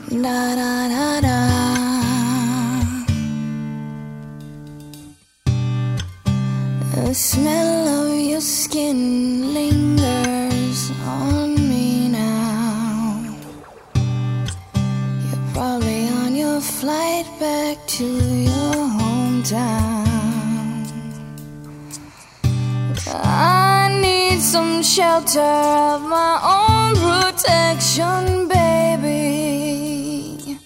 Da da da da. The smell of your skin lingers on me now. You're probably on your flight back to your hometown. I need some shelter of my own protection, baby.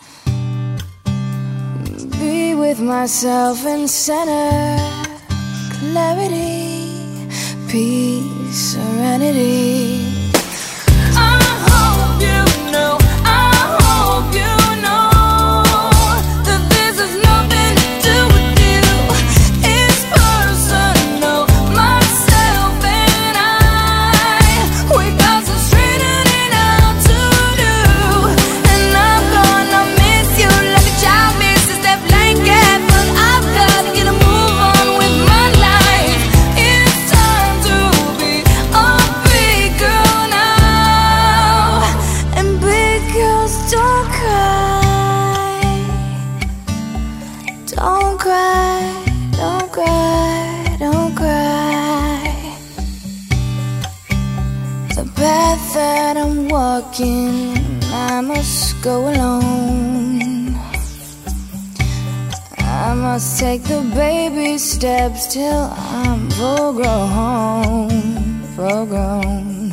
Be with myself and center clarity, peace, serenity. I hope you know, I hope you know that this has nothing to do with you. It's personal, myself and I. We got some straightening out to do, and I'm gonna miss you like a child misses their blanket. But I've gotta get a move on with my life. It's time to be a big girl now. And big girls don't cry. Don't cry, don't cry, don't cry. The path that I'm walking, I must go alone. I must take the baby steps till I'm full grown, full grown.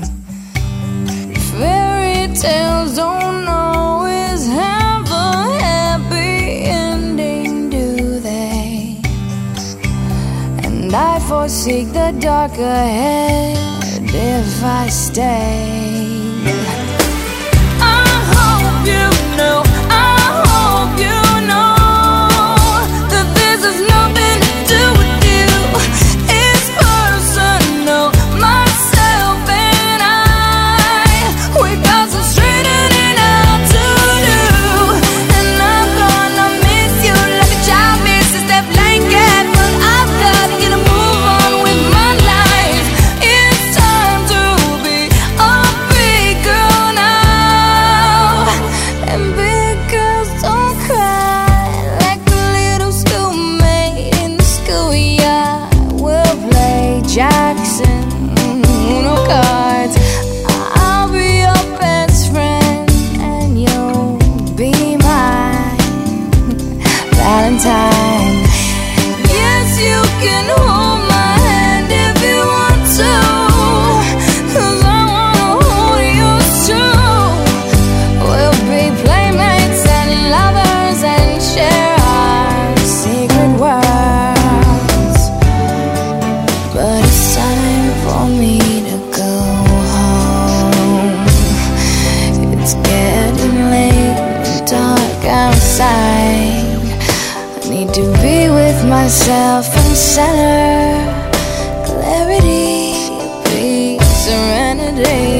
Fairy tales don't always have a happy ending, do they? And I foresee the dark ahead if I stay. I hope you know, I hope you know that this has nothing to do with you. It's personal, myself and I. We got some straightening out to do, and I'm gonna miss you like a child misses their blanket. But I've gotta get a move on with my life. It's time to be a big girl now. And big girls don't cry like a little schoolmate in the schoolyard. We'll play Jackson, Uno cards. I'll be your best friend and you'll be my Valentine. Yes, you can hold my hand if you want to, 'cause I wanna hold yours too. We'll be playmates and lovers and share our secret worlds. But it's time for me to go home. It's getting late and dark outside. I need to be with myself and center clarity, peace, serenity.